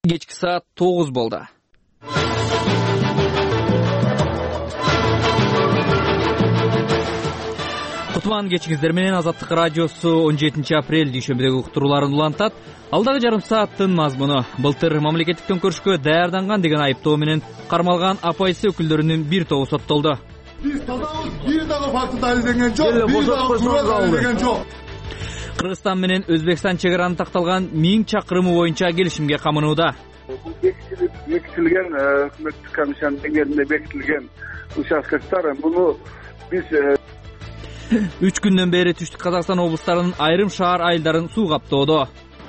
Кечки саат 9 болду. Кутман кечиңиздер менен Азаттык радиосу 17 апрель дүйшөмбүдөгү уктурууларын улантат. Алдагы жарым сааттын мазмуну былтыр мамлекеттик төңкөрүшкө даярданган деген айыптоо менен кармалган АПС өкүлдөрүнүн бир тобу соттолду. Биз тазабыз, бир дагы факты далилденген жок, бир дагы суроо далилденген жок. Кыргызстан менен Өзбекстан чек араны такталган 1000 чакырымы боюнча келишимге камынууда. Бекитилген өкмөттүк комиссиянын деңгээлинде бекитилген участкалар муну биз 3 күндөн бери Түштүк Казакстан облустарынын айрым шаар айылдарын суу каптоодо.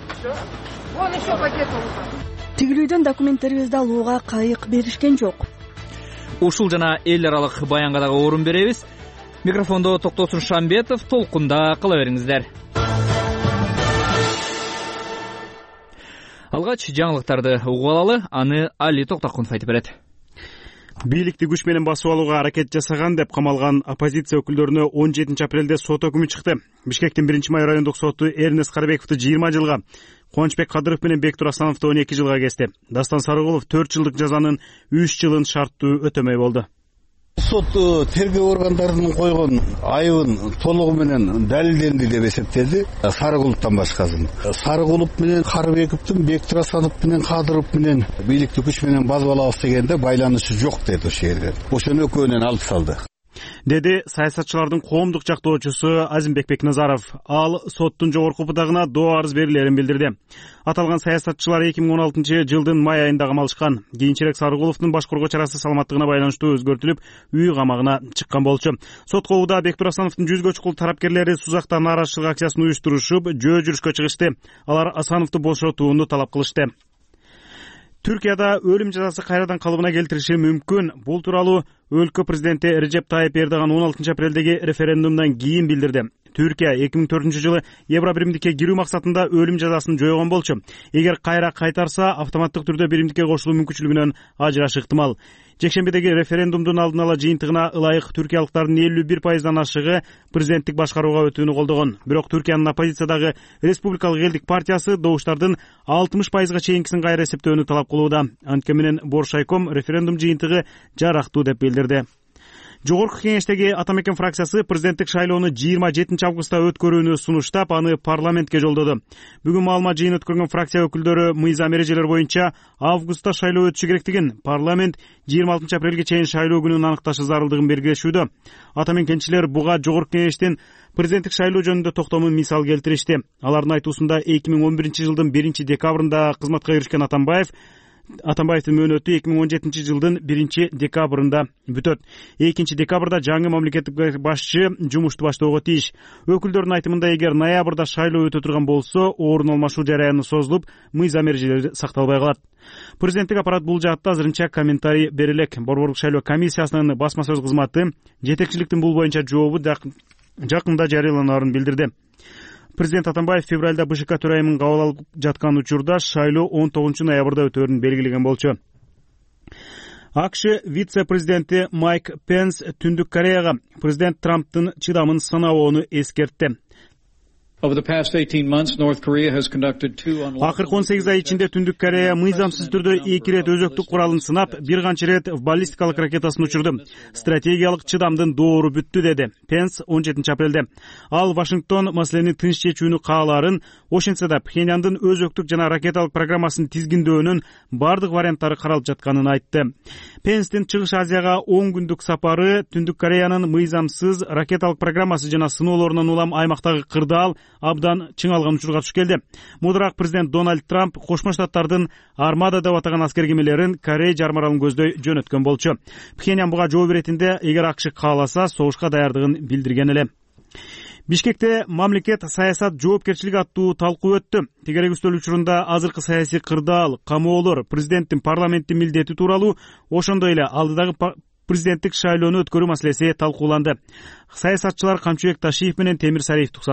Тигилүүдөн документтерибизди алууга кайык беришкен жок. Ушул жана эл аралык баянга дагы орун беребиз. Микрофондо Токтосун Шамбетов, толкунда кыла бериңиздер. Алгач жаңылыктарды угуп алалы, аны Али Токтакунов айтып берет. Бийликти күч менен басып алууга аракет жасаган деп камалган оппозиция өкүлдөрүнө 17 апрелде сот өкүмү чыкты. Бишкектин 1-май райондук соту Эрнест Карабековду 20 жылга, Кубанычбек Кадыров менен Бектур Асановду 12 жылга кести. Дастан Сарыгулов 4 жылдык жазанын 3 жылын шарттуу өтөмөй болду. Сот тергөө органдарынын койгон айыбын толугу менен далилденди деп эсептеди. Сарыгуловдон башкасын. Сарыгулов менен Карыбековдун, Бектур Асанов менен Кадыров менен бийликти күч менен басып алабыз дегенде байланышы жок деди ошол жерде. Ошону экөөнөн алып салды, деди саясатчылардын коомдук жактоочусу Азимбек Бекназаров. Ал соттун жогорку бутагына доо арыз берилерин билдирди. Аталган саясатчылар 2016-жылдын май айында камалышкан. Кийинчерээк Сарыгуловдун башкаруу чарасы саламаттыгына байланыштуу өзгөртүлүп, үй камагына чыккан болчу. Сот кообуда Бектур Асановдун 100гө чукул тарапкерлери Сузакта нааразычылык акциясын уюштурушуп, жөө жүрүшкө чыгышты. Алар Асановду бошотууну талап кылышты. Түркияда өлүм жазасы кайрадан калыбына келтириши мүмкүн. Бул тууралуу өлкө президенти Режеп Тайып Эрдоган 16 апрелдеги референдумдан кийин билдирди. Түркия 2004-жылы Евробиримдикке кирүү максатында өлүм жазасын жойгон болчу. Эгер кайра кайтарса, автоматтык түрдө биримдикке кошулуу мүмкүнчүлүгүнөн ажыраш ыктымал. Жекшембидеги референдумдун алдын ала жыйынтыгына ылайык түркиялыктардын 51%-дан ашыгы президенттик башкарууга өтүүнү колдогон. Бирок Түркиянын оппозициядагы Республикалык элдик партиясы добуштардын 60%-га чейинкисин кайра эсептөөнү талап кылууда. Анткени менен Боршайком референдум жыйынтыгы жарактуу деп билдирди. Жогорку кеңештеги Атамекен фракциясы президенттик шайлоону 27 августта өткөрүүнү сунуштап, аны парламентке жолдоду. Бүгүн маалымат жыйын өткөргөн фракция өкүлдөрү мыйзам эрежелери боюнча августта шайлоо өтүшү керектигин, парламент 26 апрелге чейин шайлоо күнүн аныкташы зарылдыгын белгилешүүдө. Атамекенчилер буга жогорку кеңештин президенттик шайлоо жөнүндө токтомун мисал келтиришти. Алардын айтуусунда 2011-жылдын 1-декабрында кызматка киришкен Атамбаевдин мөөнөтү 2017-жылдын 1-декабрында бүтөт. 2-декабрда жаңы мамлекеттик башчы жумушту баштоого тийиш. Өкүлдөрдүн айтымында, эгер ноябрда шайлоо өтө турган болсо, орун алмашуу жараяны созулуп, мыйзам эрежелери сакталбай калат. Президенттик аппарат бул жаатта азырынча комментарий берелек. Борбордук шайлоо комиссиясынын басма сөз кызматы жетекчиликтин бул боюнча жообу жакында жарыяланаарын билдирди. Президент Атамбаев февралда БШК төрайымын кабыл алып жаткан учурда шайлоо 19 ноябрда өтөөрүн белгилеген болчу. АКШ вице-президенти Майк Пенс Түндүк Кореяга президент Трамптын чыдамын сыноону эскертти. Акыркы 18 ай ичинде Түндүк Корея мыйзамсыз түрдө 2 рет өзөктүк куралын сынап, бир канча рет баллистикалык ракетасын учурду. Стратегиялык чыдамдын доору бүттү, деди Пенс 17 апрелде. Ал Вашингтон маселени тынч чечүүнү каалаарын, ошентсе да Пхеньяндын өзөктүк жана ракеталык программасын тизгиндөөнүн бардык варианттары каралып жатканын айтты. Пенстин Чыгыш Азияга 10 күндүк сапары Түндүк Кореянын мыйзамсыз ракеталык программасы жана сыноолорунан улам аймактагы кырдаал абдан чыңалган учурга туш келди. Мудурак президент Дональд Трамп Кошмо Штаттардын Армада деп атаган аскер кемелерин Корея жармаралын көздөй жөнөткөн болчу. Пхеньян буга жооп беретинде, эгер АКШ кааласа, согушка даярдыгын билдирген эле. Бишкекте мамлекет саясат жоопкерчилиги аттуу талкуу өттү. Тегерек үстөл учурунда азыркы саясий кырдаал, камоолор, президенттин парламенттин милдети тууралуу, ошондой эле алдыдагы президенттик шайлоону өткөрүү маселеси талкууланды. Саясатчылар Камчыбек Ташиев менен Темир Сариевди уксак.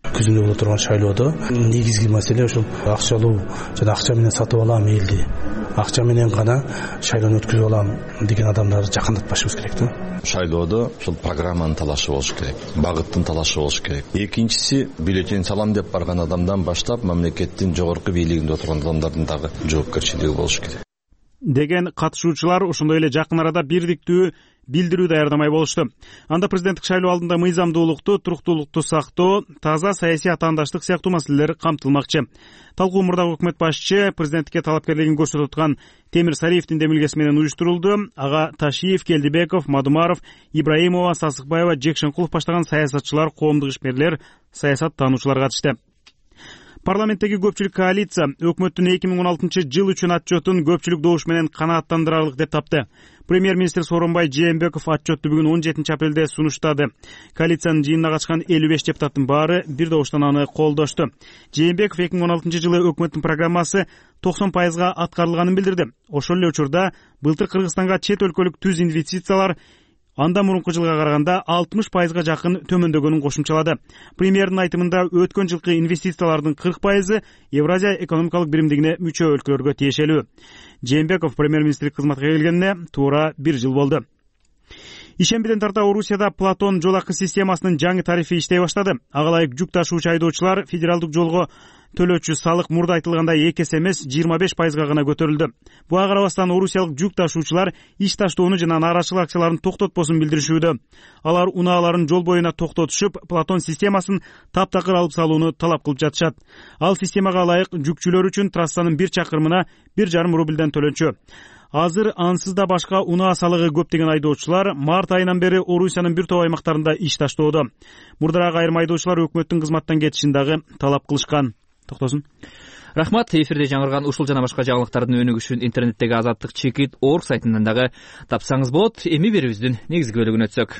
Күзүндө боло турган шайлоодо негизги маселе ушул акчалуу жана акча менен сатып алам элди, акча менен гана шайлоону өткүзүп алам деген адамдарды жакындатпашыбыз керек да. Шайлоодо ушул программанын талашы болуш керек, багыттын талашы болуш керек. Экинчиси, бюллетень салам деп барган адамдан баштап мамлекеттин жогорку бийлигинде отурган адамдардын дагы жоопкерчилиги болуш керек деген катышуучулар ошондой эле жакын арада бирдиктүү билдирүү даярдамай болушту. Анда президенттик шайлоо алдында мыйзамдуулукту, туруктуулукту сактоо, таза саясий атаандаштык сыяктуу маселелер камтылмакчы. Талкуу мурдагы өкмөт башчы президенттикке талапкерлигин көрсөтүп аткан Темир Сариевдин демилгеси менен уюштурулду. Ага Ташиев, Келдибеков, Мадумаров, Ибраимова, Сасыкбаева, Жекшенкулов баштаган саясатчылар, коомдук ишмерлер, саясат таануучулар катышты. Парламенттеги көпчүлүк коалиция өкмөттүн 2016 жыл үчүн отчетун көпчүлүк добуш менен канааттандырарлык деп тапты. Премьер-министр Сооронбай Жээнбеков отчетту бүгүн 17 апрелде сунуштады. Коалициянын жыйынына катышкан 55 депутаттын баары бир добуштан аны колдошту. Жээнбеков 2016 жылы өкмөттүн программасы 90% аткарылганын билдирди. Ошол эле учурда былтыр Кыргызстанга чет өлкөлүк түз инвестициялар анда мурунку жылга караганда 60% жакын төмөндөгөнүн кошумчалады. Премьердин айтымында өткөн жылкы инвестициялардын 40% Евразия экономикалык биримдигине мүчө өлкөлөргө тиешелүү. Жээнбеков премьер-министрлик кызматка келгенине туура 1 жыл болду. Ишембиден тарта Орусияда Платон жол акы системасынын жаңы тарифи иштей баштады. Ага ылайык жүк ташуучу айдоочулар федералдык жолго төлөөчү салык мурда айтылгандай 2 эсе эмес 25% гана көтөрүлдү. Буга карабастан орусиялык жүк ташуучулар иш таштоону жана нааразычылык акцияларын токтотпосун билдиришүүдө. Алар унааларын жол боюна токтотушуп, Платон системасын таптакыр алып салууну талап кылып жатышат. Ал системага ылайык жүкчүлөр үчүн трассанын 1 чакырымына 1,5 рубльден төлөнчү. Азыр ансыз да башка унаа салыгы көп деген айдоочулар март айынан бери Орусиянын бир топ аймактарында иш таштоодо. Мурдараак айрым айдоочулар өкмөттүн кызматтан кетишин дагы талап кылышкан. Токтосун. Рахмат. Эфирде жаңырган ушул жана башка жаңылыктардын өнүгүшүн интернеттеги азаттык чекит орг сайтынан дагы тапсаңыз болот. Эми берүүбүздүн негизги бөлүгүнө өтсөк.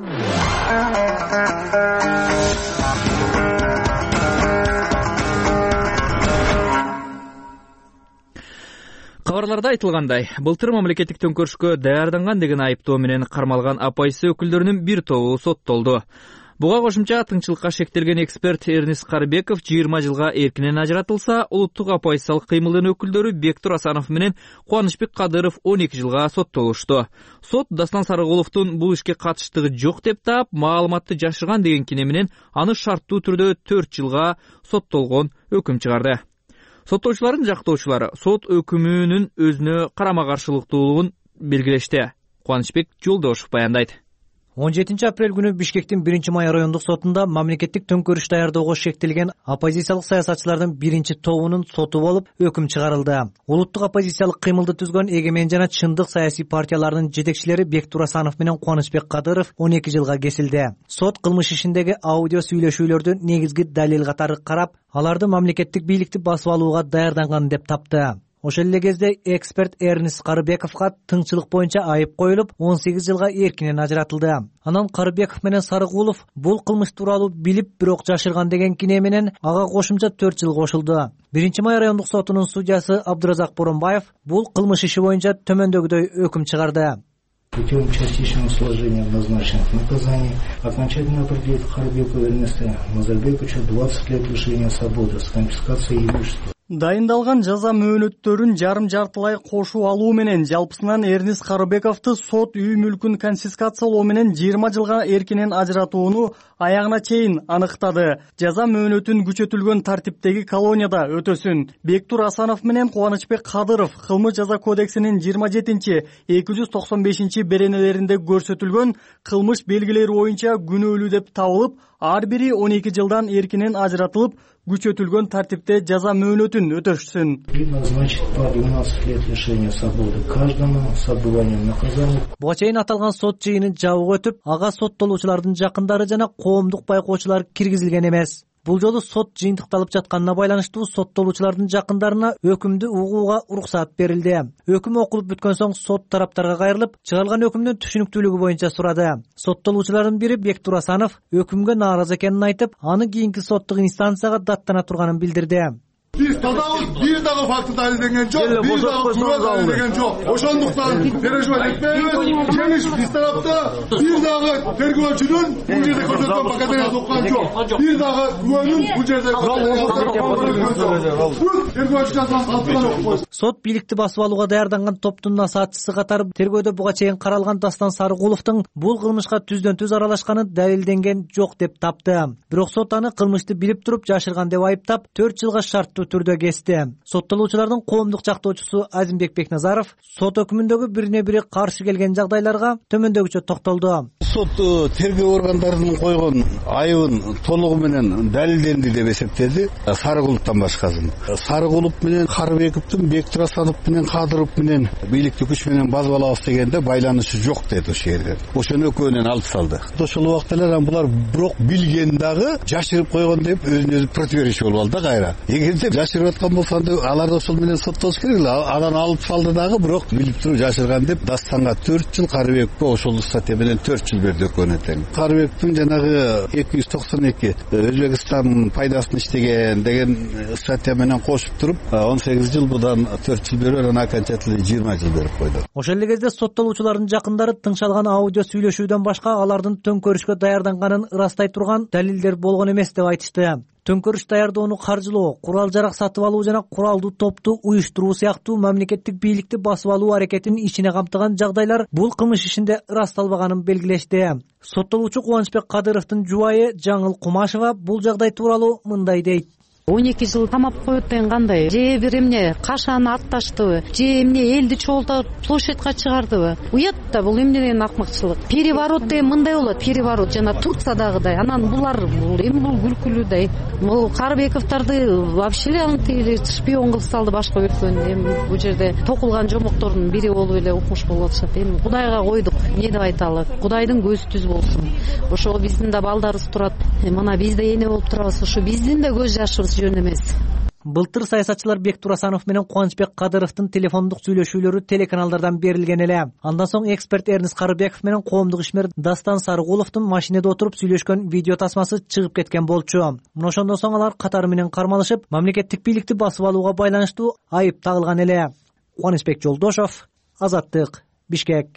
Кабарларда айтылгандай, былтыр мамлекеттик төңкөрүшкө даярданган деген айыптоо менен кармалган АПС өкүлдөрүнүн бир тобу соттолду. Буга кошумча тыңчылыкка шектелген эксперт Эрнис Карыбеков 20 жылга эркинен ажыратылса, улуттук оппозициялык кыймылдын өкүлдөрү Бектур Асанов менен Кубанычбек Кадыров 12 жылга соттолушту. Сот Даслан Сарыгуловдун бул ишке катыштыгы жок деп таап, маалыматты жашырган деген кине менен аны шарттуу түрдө 4 жылга соттолгон өкүм чыгарды. Соттоочулардын жактоочулары сот өкүмүнүн өзүнө карама каршылыктуулугун белгилешти. Кубанычбек Жолдошев баяндайт. 17 апрель күнү Бишкектин 1-май райондук сотунда мамлекеттик төңкөрүш даярдоого шектелген оппозициялык саясатчылардын 1 тобунун соту болуп өкүм чыгарылды. Улуттук оппозициялык кыймылды түзгөн Эгемен жана Чындык саясий партияларынын жетекчилери Бектур Асанов менен Кубанычбек Кадыров 12 жылга кесилди. Сот кылмыш ишиндеги аудио сүйлөшүүлөрдү негизги далил катары карап, аларды мамлекеттик бийликти басып алууга даярданган деп тапты. Ошол эле кезде эксперт Эрнис Карыбековго тыңчылык боюнча айып коюлуп, 18 жылга эркинен ажыратылды. Анан Карыбеков менен Сарыгулов бул кылмыш тууралуу билип, бирок жашырган деген кине менен ага кошумча 4 жыл кошулду. 1-май райондук сотунун судьясы Абдуразак Боронбаев бул кылмыш иши боюнча төмөндөгүдөй өкүм чыгарды. Путем частичного сложения назначенных наказаний окончательно определит Карыбекова Эрнеста Назарбековича 20 лет лишения свободы с конфискацией имущества. Дайындалган жаза мөөнөттөрүн жарым-жартылай кошуу алуу менен жалпысынан Эрнис Карыбековду сот үй мүлкүн конфискациялоо менен 20 жылга эркинен ажыратууну аягына чейин аныктады. Жаза мөөнөтүн күчөтүлгөн тартиптеги колонияда өтөсүн. Бектур Асанов менен Кубанычбек Кадыров кылмыш жаза кодексинин 27-295 беренелеринде көрсөтүлгөн кылмыш белгилери боюнча күнөөлүү деп табылып, ар бири 12 жылдан эркинен ажыратылып, күчөтүлгөн тартипте жаза мөөнөтүн өтөшсүн. Назначить по 12 лет лишения свободы каждому с отбыванием наказания. Буга чейин аталган сот жыйыны жабык өтүп, ага соттолуучулардын жакындары жана коомдук байкоочулар киргизилген эмес. Бул жолу сот жыйынтыкталып жатканына байланыштуу соттолуучулардын жакындарына өкүмдү угууга уруксат берилди. Өкүм окулуп бүткөн соң сот тараптарга кайрылып, чыгарылган өкүмдүн түшүнүктүүлүгү боюнча сурады. Соттолуучулардын бири Бектур Асанов өкүмгө нааразы экенин айтып, аны кийинки соттук инстанцияга даттана турганын билдирди. Биз тазабыз, бир дагы факты далилденген жок, бир дагы күбө далилденген жок. Ошондуктан переживать этпейбиз. Жеңиш биз тарапта бир дагы тергөөчүнүн бул жерде көрсөткөн показаниясы оккан жок. Бир дагы күбөнүн бул жерде сот бийликти басып алууга даярданган топтун насаатчысы катары тергөөдө буга чейин каралган Дастан Сарыгуловдун бул кылмышка түздөн-түз аралашканы далилденген жок деп тапты. Бирок сот аны кылмышты билип туруп жашырган деп айыптап 4 жылга шарттуу түрдө кести. Соттолуучулардын коомдук жактоочусу Азимбек Бекназаров сот өкүмүндөгү бирине бири каршы келген жагдайларга төмөндөгүчө токтолду. Сот тергөө органдарынын койгон айыбын толугу менен далилденди деп эсептеди. Сарыгуловдон башкасын. Сарыгулов менен Карыбековдун Бектурасанов менен Кадыров менен бийликти күч менен басып алабыз дегенде байланышы жок деди ошол жерде. Ошону экөөнөн алып салды. Ошол убакта эле булар бирок билген дагы жашырып койгон деп өзүнө противоречие болуп алды кайра. Эгерде жашырып аткан болсо алар ошол менен соттолуш керек эле. Анан алып салды дагы бирок билип туруп жашырган деп Дастанга 4 жыл, Карыбековго ошол статья менен 4 жыл берди экөөнө тең. Карыбековдун жанагы 292 Өзбекстан пайдасын иштеген деген статья менен кошуп туруп 18 жыл, будан 4 жыл берип, анан окончательно 20 жыл берип койду. Ошол эле кезде соттолуучулардын жакындары тыңшалган аудио сүйлөшүүдөн башка алардын төңкөрүшкө даярданганын ырастай турган далилдер болгон эмес деп айтышты. Төңкөрүш даярдоону каржылоо, курал-жарак сатып алуу жана куралдуу топту уюштуруу сыяктуу мамлекеттик бийликти басып алуу аракетин ичине камтыган жагдайлар бул кылмыш ишинде ырасталбаганын белгилешти. Соттолуучу Кубанычбек Кадыровдун жубайы Жаңыл Кумашева бул жагдай тууралуу мындай дейт. 12 жыл камап коет деген кандай? Же бир эмне кашаны атташтыбы? Же эмне элди чогултуп площадьга чыгардыбы? Уят да, бул эмне деген акмакчылык. Переворот деген мындай болот, переворот жана Турциядагыдай. Анан булар бул күлкүлүү да. Бул Карыбековдорду вообще эле шпион кылып салды башка өлкөнү. Эми бул жерде токулган жомоктордун бири болуп эле укмуш болуп атышат. Эми Кудайга койдук, эмне деп айталы? Кудайдын көзү түз болсун. Ошого биздин да балдарыбыз турат. Мына биз да эне болуп турабыз. Ошо биздин да көз жашыбыз жөн эмес. Былтыр саясатчылар Бектурасанов менен Кубанычбек Кадыровдун телефондук сүйлөшүүлөрү телеканалдардан берилген эле. Андан соң эксперт Эрнис Карыбеков менен коомдук ишмер Дастан Сарыгуловдун машинеде отуруп сүйлөшкөн видео тасмасы чыгып кеткен болчу. Мына ошондон соң алар катары менен кармалышып, мамлекеттик бийликти басып алууга байланыштуу айып тагылган эле. Кубанычбек Жолдошов, Азаттык, Бишкек.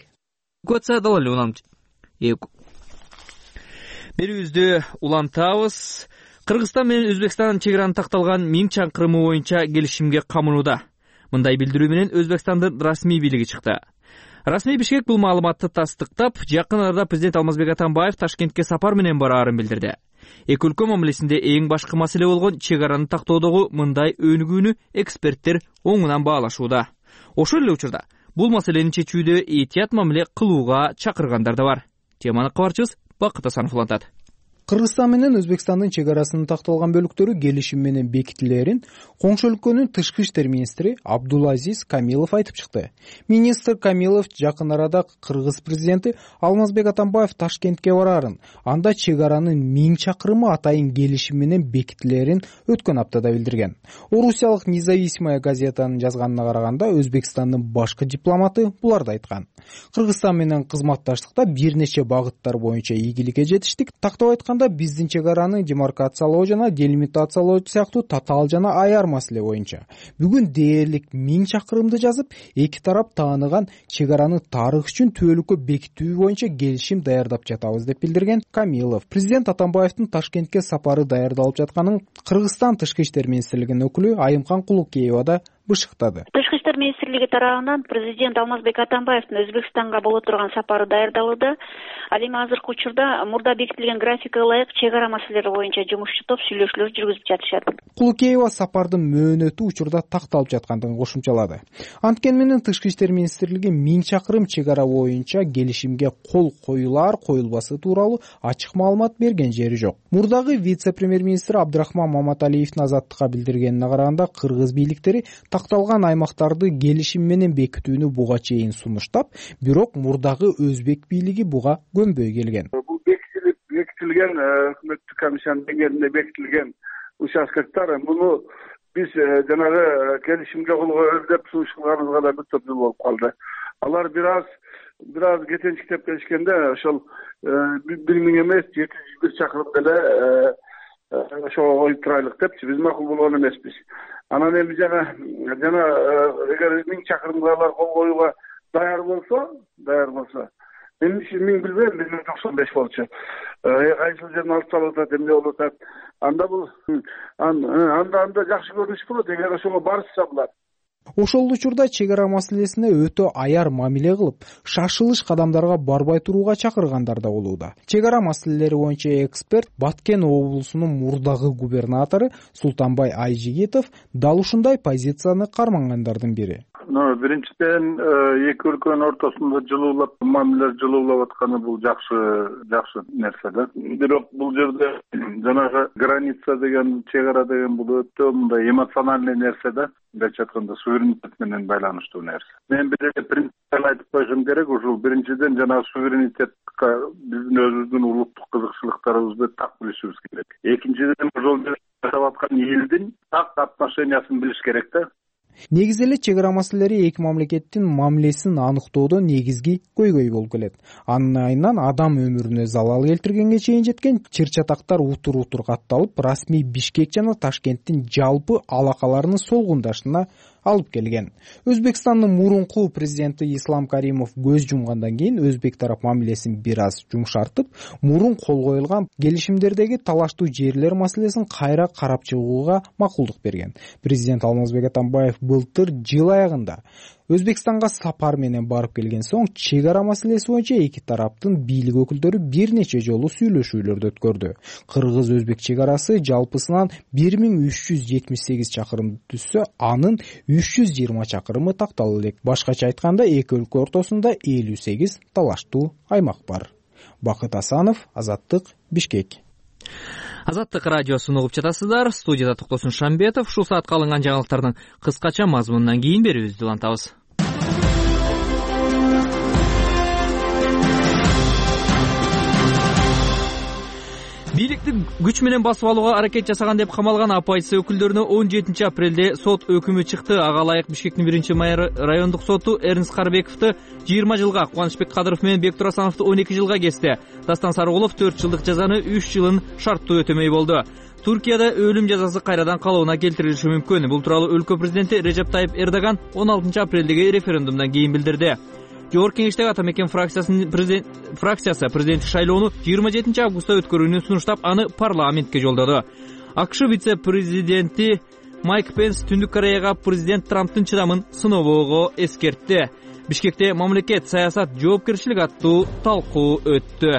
Берүүбүздү улантабыз. Кыргызстан менен Өзбекстан чек-араны такталган Миң чакырымы боюнча келишимге камынууда. Мындай билдирүү менен Өзбекстандын расмий бийлиги чыкты. Расмий Бишкек бул маалыматты тастыктап, жакын арада президент Алмазбек Атамбаев Ташкентке сапар менен бараарын билдирди. Эки өлкө мамилесинде эң башкы маселе болгон чек-араны тактоодогу мындай өнүгүүнү эксперттер оңунан баалашууда. Ошол эле учурда бул маселени чечүүдө этият мамиле кылууга чакыргандар да бар. Теманы кабарчыбыз Бакыт Асанов улантат. Кыргызстан менен Өзбекстандын чек арасынын такталган бөлүктөрү келишим менен бекитилерин коңшу өлкөнүн тышкы иштер министри Абдулазиз Камилов айтып чыкты. Министр Камилов жакын арада Кыргыз президенти Алмазбек Атамбаев Ташкентке барарын, анда чек аранын 1000 чакырымы атайын келишим менен бекитилерин өткөн аптада билдирген. Орусиялык Независимая газетанын жазганына караганда Өзбекстандын башкы дипломаты буларды айткан. Кыргызстан менен кызматташтыкта бир нече багыттар боюнча ийгиликке жетиштик. Тактап айтканда биздин чек араны демаркациялоо жана делимитациялоо сыяктуу татаал жана аяр маселе боюнча бүгүн дээрлик 1000 чакырымды жазып, эки тарап тааныган чек араны тарых үчүн түбөлүккө бекитүү боюнча келишим даярдап жатабыз деп билдирген Камилов. Президент Атамбаевдин Ташкентке сапары даярдалып жатканын Кыргызстан тышкы иштер министрлигинин өкүлү Айымкан Кулукеева да бышыктады. Тышкы иштер министрлиги тарабынан президент Алмазбек Атамбаевдин Өзбекстанга боло турган сапары даярдалууда. Ал эми азыркы учурда мурда бекитилген графикке ылайык чек ара маселелери боюнча жумушчу топ сүйлөшүүлөр жүргүзүп жатышат. Кулукеева сапардын мөөнөтү учурда такталып жаткандыгын кошумчалады. Анткени менен тышкы иштер министрлиги 1000 чакырым чек ара боюнча келишимге кол коюлар, коюлбасы тууралуу ачык маалымат берген жери жок. Мурдагы вице-премьер-министр Абдрахман Маматалиевдин Азаттыкка билдиргенине караганда кыргыз бийликтери такталган аймактарды келишим менен бекитүүнү буга чейин сунуштап, бирок мурдагы өзбек бийлиги буга көнбөй келген. Бул бекитилген өкмөттүк комиссиянын деңгээлинде бекитилген участкалар, муну биз жанагы келишимге кол коелу деп сунуш кылганыбызга да бир топ жыл болуп калды. Алар бир аз кетенчиктеп келишкенде ошол 1000 эмес 701 чакырым деле ошого коюп турайлык депчи, биз макул болгон эмеспиз. Анан эми жана эгер 1000 чакырымга кол коюуга даяр болсо, мен билбейм, мен 95 болчу. Кайсыл жерин алып салып атат, эмне болуп атат. Анда бул анда жакшы көрүнүш болот, эгер ошого барышса булар. Ошол учурда чек ара маселесине өтө аяр мамиле кылып, шашылыш кадамдарга барбай турууга чакыргандар да болууда. Чек ара маселелери боюнча эксперт Баткен облусунун мурдагы губернатору Султанбай Айжигитов дал ушундай позицияны кармангандардын бири. Биринчиден, эки өлкөнүн ортосунда мамилелер жылуулап атканы бул жакшы нерсе да. Бирок бул жерде жанагы граница деген, чек ара деген бул өтө мындай эмоциональный нерсе да. Биринчи айтканда суверенитет менен байланыштуу нерсе. Мен бир принцип айтып койсом керек, ушул биринчиден жанагы суверенитетке биздин өзүбүздүн улуттук кызыкчылыктарыбызды так билишибиз керек. Экинчиден, ошол жерде жашап аткан элдин так отношениясын билиш керек да. Негизи эле чек ара маселелери эки мамлекеттин мамилесин аныктоодо негизги көйгөй болуп келет. Анын айынан адам өмүрүнө залал келтиргенге чейин жеткен чыр-чатактар утур катталып, расмий Бишкек жана Ташкенттин жалпы алакаларынын солгундашына алып келген. Өзбекстандын мурунку президенти Ислам Каримов көз жумгандан кийин өзбек тарап мамилесин бир аз жумшартып, мурун кол коюлган келишимдердеги талаштуу жерлер маселесин кайра карап чыгууга макулдук берген. Президент Алмазбек Атамбаев былтыр жыл аягында Өзбекстанга сапар менен барып келген соң чек ара маселеси боюнча эки тараптын бийлик өкүлдөрү бир нече жолу сүйлөшүүлөрдү өткөрдү. Кыргыз-өзбек чек арасы жалпысынан 1378 чакырымды түзсө, анын 320 чакырымы тактала элек. Башкача айтканда, эки өлкө ортосунда 58 талаштуу аймак бар. Бакыт Асанов, Азаттык, Бишкек. Азаттык радиосун угуп жатасыздар. Студияда Токтосун Шамбетов. Ушул саатка алынган жаңылыктардын кыскача мазмунунан кийин берүүбүздү улантабыз. Бийликти күч менен басып алууга аракет жасаган деп камалган оппозиция өкүлдөрүнө 17 апрелде сот өкүмү чыкты. Ага ылайык Бишкектин 1-май райондук соту Эрнис Карбековду 20 жылга, Кубанычбек Кадыров менен Бектур Асановду 12 жылга кести. Дастан Сарыгулов 4 жылдык жазаны 3 жылын шарттуу өтөмөй болду. Туркияда өлүм жазасы кайрадан калыбына келтирилиши мүмкүн. Бул тууралуу өлкө президенти Режеп Тайип Эрдоган 16 апрелдеги референдумдан кийин билдирди. Жогорку Кеңештеги Ата Мекен фракциясы президенттик шайлоону 27 августта өткөрүүнү сунуштап, аны парламентке жолдоду. АКШ вице-президенти Майк Пенс Түндүк Кореяга президент Трамптын чыдамын сыноого эскертти. Бишкекте мамлекет саясат жоопкерчилик аттуу талкуу өттү.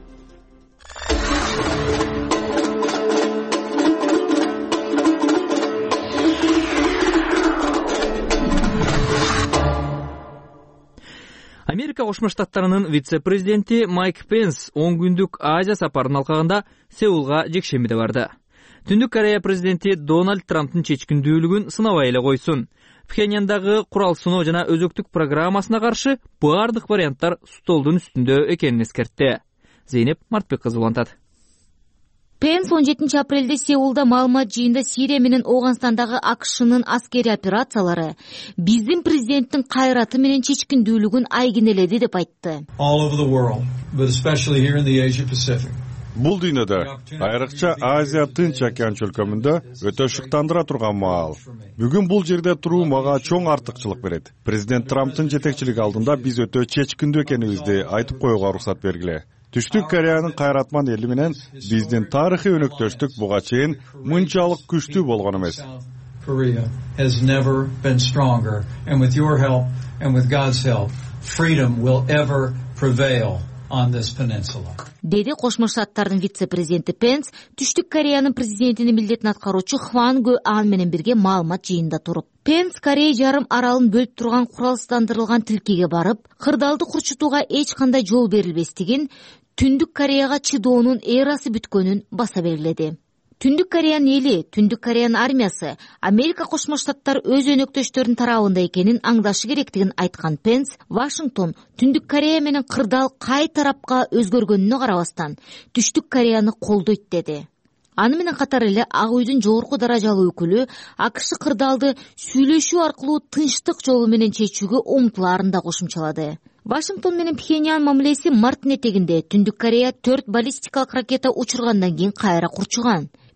Америка Кошмо Штаттарынын вице-президенти Майк Пенс 10 күндүк Азия сапарын алкагында Сеулга жекшембиде барды. Түндүк Корея президенти Дональд Трамптын чечкиндүүлүгүн сынабай эле койсун. Пхеньяндагы курал сыноо жана өзөктүк программасына каршы бардык варианттар столдун үстүндө экенин эскертти. Зейнеп Мартбек кызы улантат. Пенс 17 апрелде Сеулда маалымат жыйында Сирия менен Ооганстандагы АКШнын аскери операциялары биздин президенттин кайраты менен чечкиндүүлүгүн айгинеледи деп айтты. Бул дүйнөдө, айрыкча Азия Тынч океан чөлкөмүндө өтө шыктандыра турган маал. Бүгүн бул жерде туруу мага чоң артыкчылык берет. Президент Трамптын жетекчилиги алдында биз өтө чечкиндүү экенибизди айтып коюуга уруксат бергиле. Түштүк Кореянын кайратман эли менен биздин тарыхый өнөктөштүк буга чейин мынчалык күчтүү болгон эмес. Деди Кошмо Штаттардын вице-президенти Пенс Түштүк Кореянын президентинин милдетин аткаруучу Хван Гэ Ан менен бирге маалымат жыйында туруп, Пенс Корея жарым аралын бөлүп турган куралсыздандырылган тилкеге барып, кырдаалды курчутууга эч кандай жол берилбестигин, Түндүк Кореяга чыдоонун эрасы бүткөнүн баса белгиледи. Түндүк Кореянын эли, Түндүк Кореянын армиясы Америка Кошмо Штаттар өз өнөктөштөрүнүн тарабында экенин аңдашы керектигин айткан Пенс, Вашингтон Түндүк Корея менен кырдаал кай тарапка өзгөргөнүнө карабастан Түштүк Кореяны колдойт деди. Аны менен катар эле Ак үйдүн жогорку даражалуу өкүлү АКШ кырдаалды сүйлөшүү аркылуу тынчтык жолу менен чечүүгө умтулаарын да кошумчалады. Вашингтон менен Пхеньян мамилеси марттын этегинде Түндүк Корея 4 баллистикалык ракета учургандан кийин кайра курчуган.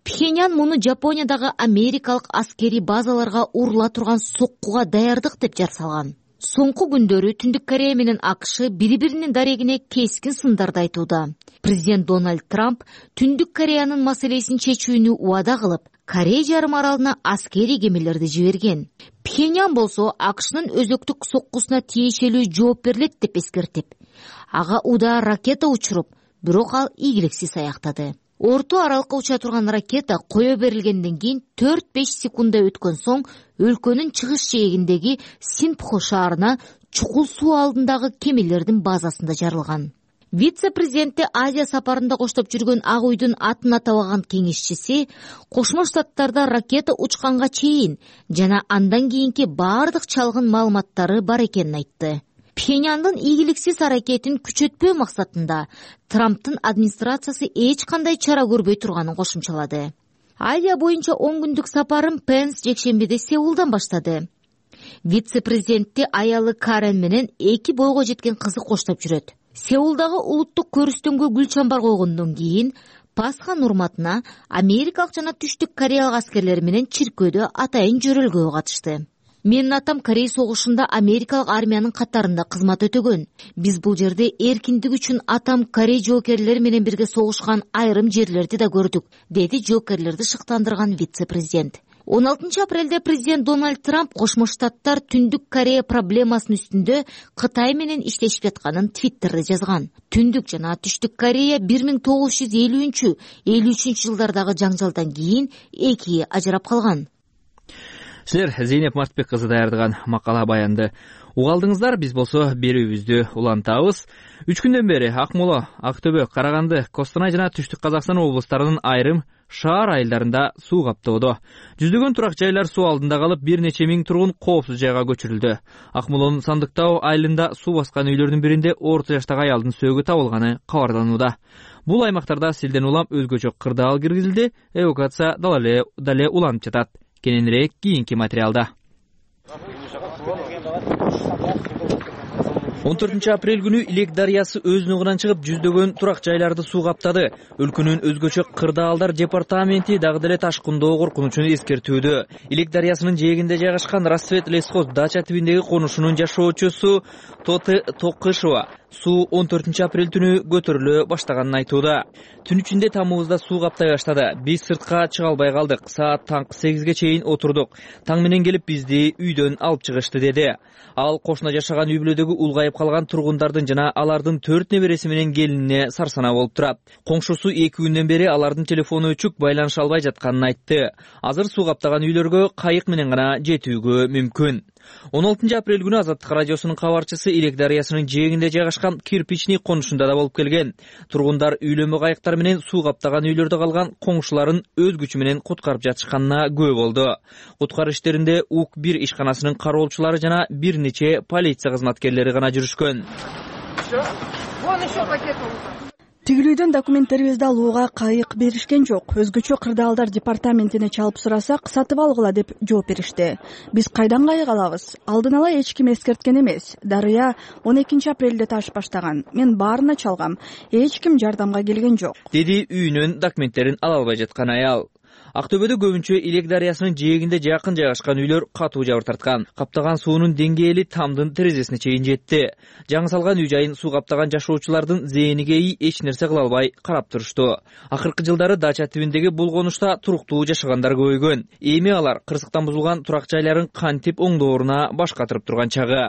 Пхеньян муну Жапониядагы америкалык аскери базаларга урула турган соккуга даярдык деп жар салган. Соңку күндөрү Түндүк Корея менен АКШ бири-биринин дарегине кескин сындарды айтууда. Президент Дональд Трамп Түндүк Кореянын маселесин чечүүнү убада кылып, Корея жарым аралына аскери кемелерди жиберген. Пхеньян болсо АКШнын өзөктүк соккусуна тиешелүү жооп берилет деп эскертип, ага удаа ракета учуруп, бирок ал ийгиликсиз аяктады. Орто аралыкка уча турган ракета кое берилгенден кийин 4-5 секунда өткөн соң өлкөнүн чыгыш жээгиндеги Синпхо шаарына чукул суу алдындагы кемелердин базасында жарылган. Вице-президенти Азия сапарында коштоп жүргөн Ак үйдүн атын атабаган кеңешчиси Кошмо Штаттарда ракета учканга чейин жана андан кийинки бардык чалгын маалыматтары бар экенин айтты. Пхеньяндын ийгиликсиз аракетин күчөтпөө максатында Трамптын администрациясы эч кандай чара көрбөй турганын кошумчалады. Азия боюнча 10 күндүк сапарын Пенс жекшембиде Сеулдан баштады. Вице-президентти аялы Карен менен 2 бойго жеткен кызы коштоп жүрөт. Сеулдагы улуттук көрүстөнгө гүл чамбар койгондон кийин Пасха урматына америкалык жана Түштүк Кореялык аскерлер менен чиркөөдө атайын жөрөлгөгө катышты. Менин атам Корей согушунда америкалык армиянын катарында кызмат өтөгөн. Биз бул жерде эркиндик үчүн атам Корей жоокерлери менен бирге согушкан айрым жерлерди да көрдүк, деди жоокерлерди шыктандырган вице-президент. 16 апрелде президент Дональд Трамп Кошмо Штаттар Түндүк Корея проблемасынын үстүндө Кытай менен иштешип жатканын Твиттерде жазган. Түндүк жана Түштүк Корея 1950-53 жылдардагы жаңжалдан кийин эки ажырап калган. Силер Зейнеп Мартбек кызы даярдаган макала баянды угалдыңыздар. Биз болсо берүүбүздү улантабыз. 3 күндөн бери Акмола, Актөбө, Караганды, Костанай жана Түштүк Казакстан облустарынын айрым шаар айылдарында суу каптоодо. Жүздөгөн турак жайлар суу алдында калып, бир нече миң тургун коопсуз жайга көчүрүлдү. Акмолонун Сандыктау айылында суу баскан үйлөрдүн биринде орто жаштагы аялдын сөөгү табылганы кабарланууда. Бул аймактарда селден улам өзгөчө кырдаал киргизилди. Эвакуация дале уланып жатат. Кененирээк кийинки материалда. 14 апрель күнү Илек дарыясы өзүнүн ыңгынан чыгып, жүздөгөн турак жайларды суу каптады. Өлкөнүн өзгөчө кырдаалдар департаменти дагы деле ташкындоо коркунучун эскертүүдө. Илек дарыясынын жээгинде жайгашкан Рассвет лесхоз дача тибиндеги конушунун жашоочусу Тоты Токышева суу 14 апрель түнү көтөрүлө баштаганын айтууда. Түн ичинде тамыбызда суу каптай баштады. Биз сыртка чыга албай калдык. Саат таңкы 8ге чейин отурдук. Таң менен келип бизди үйдөн алып чыгышты, деди. Ал кошуна жашаган үй бүлөдөгү улгайып калган тургундардын жана алардын 4 небереси менен келинине сарсана болуп турат. Коңшусу 2 күндөн бери алардын телефону өчүк, байланыша албай жатканын айтты. Азыр суу каптаган үйлөргө кайык менен гана жетүүгө мүмкүн. 16 апрель күнү Азаттык радиосунун кабарчысы Илек дарыясынын жээгинде жайгашкан кирпичный конушунда да болуп келген. Тургундар үйлөнмө кайыктар менен суу каптаган үйлөрдө калган коңшуларын өз күчү менен куткарып жатышканына күбө болду. Куткаруу иштеринде УК-1 ишканасынын кароолчулары жана бир нече полиция кызматкерлери гана жүрүшкөн. Тигилүүдөн документтерибизди алууга кайык беришкен жок. Өзгөчө кырдаалдар департаментине чалып сурасак, сатып алгыла деп жооп беришти. Биз кайдан кайык алабыз? Алдын ала эч ким эскерткен эмес. Дарыя 12 апрелде ташып баштаган. Мен баарына чалгам. Эч ким жардамга келген жок, деди үйүнүн документтерин ала албай жаткан аял. Актөбөдө көбүнчө Илек дарыясынын жээгинде жакын жайгашкан үйлөр катуу жабыр тарткан. Каптаган суунун деңгээли тамдын терезесине чейин жетти. Жаңы салган үй жайын суу каптаган жашоочулардын зээниге эч нерсе кыла албай карап турушту. Акыркы жылдары дача тибиндеги бул конушта туруктуу жашагандар көбөйгөн. Эми алар кырсыктан бузулган турак жайларын кантип оңдооруна баш катырып турган чагы.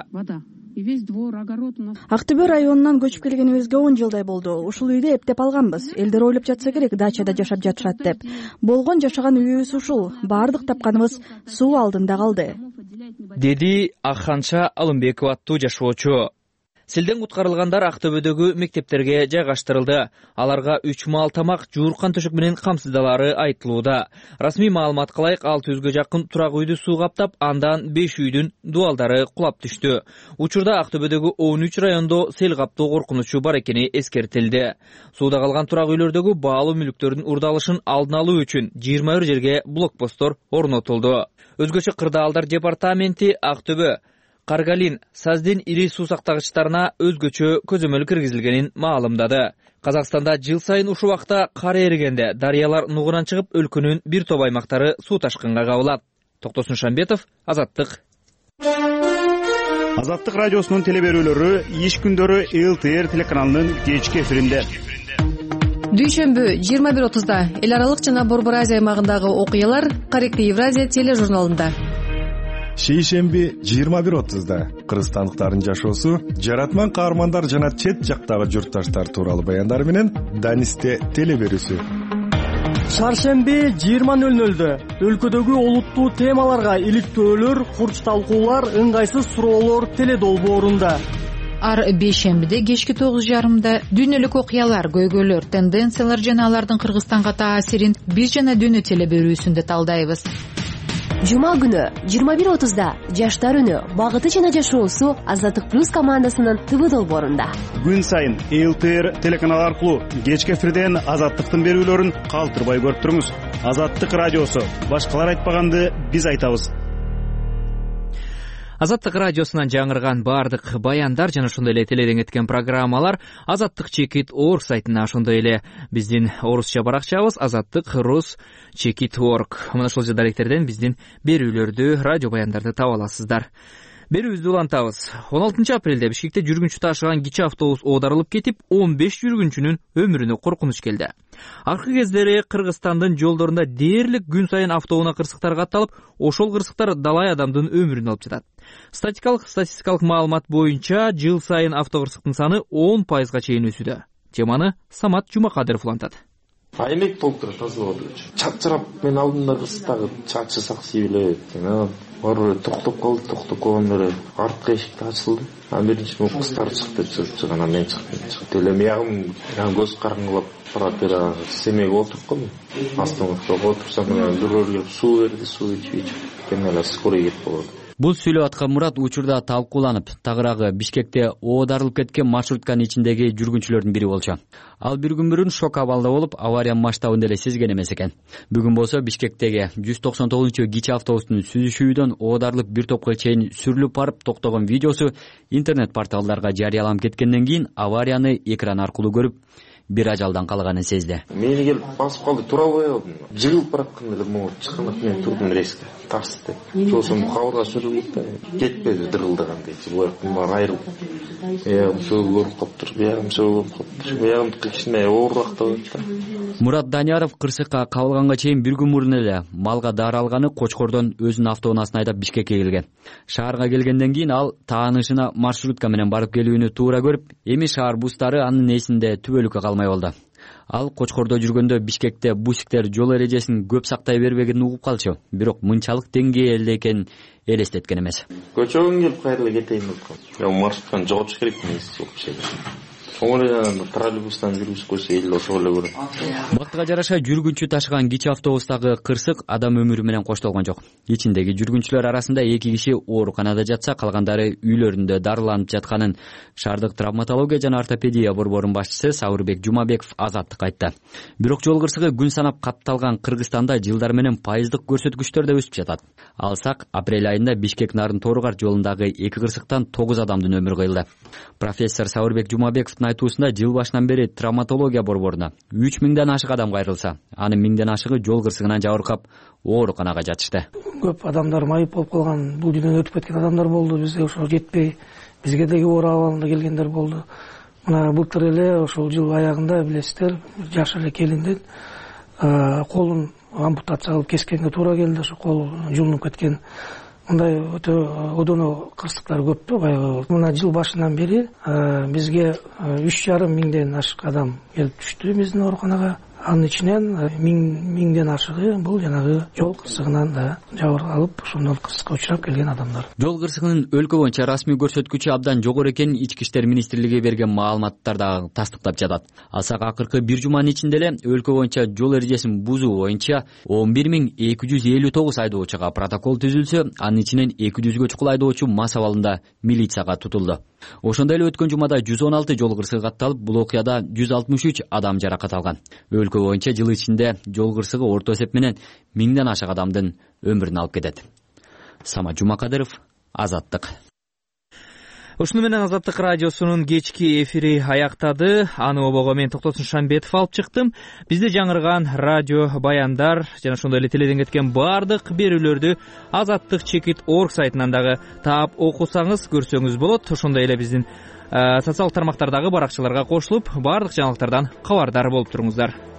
Актөбө районунан көчүп келгенибизге 10 жылдай болду. Ушул үйдү эптеп алганбыз. Элдер ойлоп жатса керек, дачада жашап жатышат деп. Болгон жашаган үйүбүз ушул. Бардык тапканыбыз суу алдында калды, деди Акханша Алымбекова аттуу жашоочу. Селден куткарылгандар Актөбөдөгү мектептерге жайгаштырылды. Аларга 3 маал тамак, жууркан төшөк менен камсыздалары айтылууда. Расмий маалыматка ылайык 600гө жакын турак үйдү суу каптап, андан 5 үйдүн дуалдары кулап түштү. Учурда Актөбөдөгү 13 райондо сел каптоо коркунучу бар экени эскертилди. Сууда калган турак үйлөрдөгү баалуу мүлктөрдүн урдалышын алдын алуу үчүн 21 жерге блокпосттор орнотулду. Өзгөчө кырдаалдар департаменти Актөбө, Каргалин Саздин ири суусактагычтарына өзгөчө көзөмөл киргизилгенин маалымдады. Казакстанда жыл сайын ушул убакта кар эригенде дарыялар нугунан чыгып, өлкөнүн бир топ аймактары суу ташкынга кабылат. Токтосун Шамбетов, Азаттык. Азаттык радиосунун теле берүүлөрү иш күндөрү ЛТР телеканалынын кечки эфиринде. Дүйшөмбү 21:30-да эл аралык жана Борбор Азия аймагындагы окуялар Каректи Евразия тележурналында. Шейшемби 21:30-да кыргызстандыктардын жашоосу, жаратман каармандар жана чет жактагы журтташтар тууралуу баяндар менен Данисте теле берүүсү. Шаршемби 20:00-дө өлкөдөгү олуттуу темаларга иликтөөлөр, курч талкуулар, ыңгайсыз суроолор теле долбоорунда. Ар бейшембиде кечки 9:30-да дүйнөлүк окуялар, көйгөйлөр, тенденциялар жана алардын Кыргызстанга таасирин биз жана дүйнө теле берүүсүндө талдайбыз. Жума күнү 21:30-да жаштар үнү, багыты жана жашоосу Азаттык плюс командасынын ТВ долбоорунда. Күн сайын ЛТР телеканалы аркылуу кечки эфирден Азаттыктын берүүлөрүн калтырбай көрүп туруңуз. Азаттык радиосу, башкалар айтпаганды биз айтабыз. Азаттык радиосунан жаңырган бардык баяндар жана ошондой эле теледен кеткен программалар Азаттык чекит орг сайтына, ошондой эле биздин орусча баракчабыз azattik.rus/org. Мына ошол даректерден биздин берүүлөрдү, радио баяндарды таба аласыздар. Берүүбүздү улантабыз. 16 апрелде Бишкекте жүргүнчү ташыган кичи автобус оодарылып кетип, 15 жүргүнчүнүн өмүрүнө коркунуч келди. Акыркы кездери Кыргызстандын жолдорунда дээрлик күн сайын автоунаа кырсыктар катталып, ошол кырсыктар далай адамдын өмүрүн алып жатат. Статистикалык маалымат боюнча жыл сайын автокырсыктын саны 10%га чейин өсүүдө. Теманы Самат Жумакадыров улантат. Аймек болуп турат тазалап атчу. Чачырап мен алдымда кырсыктагы чачысак сибиле экен. Бары токтоп калды, токтоп калганда эле арткы эшик ачылды. Биринчи кыздар чыкты, чыгана мен чыктым. Эле мыягым көз караңгылап барат эле семейге отуруп калдым. Остановкага отурсам бирөөлөр келип суу берди, суу ичип мен эле скорый кетип калдым. Бул сүйлөп аткан Мурат учурда талкууланып, тагыраагы Бишкекте оодарылып кеткен маршрутканын ичиндеги жүргүнчүлөрдүн бири болчу. Ал бир күн мурун шок абалда болуп, авария масштабын деле сезген эмес экен. Бүгүн болсо Бишкектеги 199 кичи автобустун сүзүшүүдөн оодарылып бир топко чейин сүрүлүп барып токтогон видеосу интернет порталдарга жарыяланып кеткенден кийин аварияны экран аркылуу көрүп, бир ажалдан калганын сезди. Мени келип басып калды, тура албай калдым. Жыгылып баратканда эле могу чыкканда мен турдум резко. Тарсты. Сосын кабырга сүрүлүп кетпеди дырылдагандай. Буяктан баары айрылып. Сөгүп калыптыр, биягым сөгүп калыптыр. Биягымды кичине оорураак да болот. Мурат Данияров кырсыкка кабылганга чейин бир күн мурун эле малга дары алганы Кочкордон өзүнүн автоунаасын айдап Бишкекке келген. Шаарга келгенден кийин ал таанышына маршрутка менен барып келүүнү туура көрүп, эми шаар бустары анын эсинде түбөлүккө калмай болду. Ал Кочкордо жүргөндө Бишкекте бусиктер жол эрежесин көп сактай бербегенин угуп калчу. Бирок мынчалык деңгээлде экенин элестеткен эмес. Көчөгөн келип кайрылып кетейин деп калдым. Маршруттан жоготуш керек эмес вообще. Оңолдан троллейбустан жүргүзүп койсо эл ошол эле көрөт. Бактыга жараша жүргүнчү ташыган кичи автобустагы кырсык адам өмүрү менен коштолгон жок. Ичиндеги жүргүнчүлөр арасында 2 киши ооруканада жатса, калгандары үйлөрүндө дарыланып жатканын шаардык травматология жана ортопедия борборунун башчысы Саурбек Жумабеков Азаттыкка айтты. Бирок жол кырсыгы күн санап катталган Кыргызстанда жылдар менен пайыздык көрсөткүчтөр да өсүп жатат. Алсак, апрель айында Бишкек Нарын Торгар жолундагы 2 кырсыктан 9 адамдын өмүрү кыйылды. Профессор Саурбек Жумабеков айтуусунда жыл башынан бери травматология борборуна 3000ден ашык адам кайрылса, анын 1000ден ашыгы жол кырсыгынан жабыркап ооруканага жатышты. Көп адамдар майып болуп калган, бул дүйнөдөн өтүп кеткен адамдар болду. Бизге ошол жетпей, бизге деги оор абалында келгендер болду. Мына былтыр эле ошол жыл аягында билесиздер, жаш эле келинден колун ампутация кылып кескенге туура келди. Ошо кол жулунуп кеткен. Мындай өтө одоно кырсыктар көп. Баягы мына жыл башынан бери бизге 3,5 миңден ашык адам келип түштү биздин ооруканага. Анын ичинен 1000ден ашыгы бул жанагы жол кырсыгынан да жабыр алып, ошондон кырсыкка учурап келген адамдар. Жол кырсыгынын өлкө боюнча расмий көрсөткүчү абдан жогору экенин Ички иштер министрлиги берген маалыматтар да тастыктап жатат. Алсак акыркы бир жуманын ичинде эле өлкө боюнча жол эрежесин бузуу боюнча 11259 айдоочуга протокол түзүлсө, анын ичинен 200гө чукул айдоочу мас абалында милицияга тутулду. Ошондой эле өткөн жумада 116 жол кырсыгы катталып, бул окуяда 163 адам жаракат алган. Өлкө боюнча жыл ичинде жол кырсыгы орто эсеп менен 1000ден ашык адамдын өмүрүн алып кетет. Самат Жумакадыров, Азаттык. Ушуну менен Азаттык радиосунун кечки эфири аяктады. Аны обого мен Токтосун Шамбетов алып чыктым. Бизде жаңырган радио баяндар жана ошондой эле теледен кеткен баардык берүүлөрдү azattik.org сайтынан дагы таап окусаңыз, көрсөңүз болот. Ошондой эле биздин социалдык тармактардагы баракчаларга кошулуп, баардык жаңылыктардан кабардар болуп туруңуздар.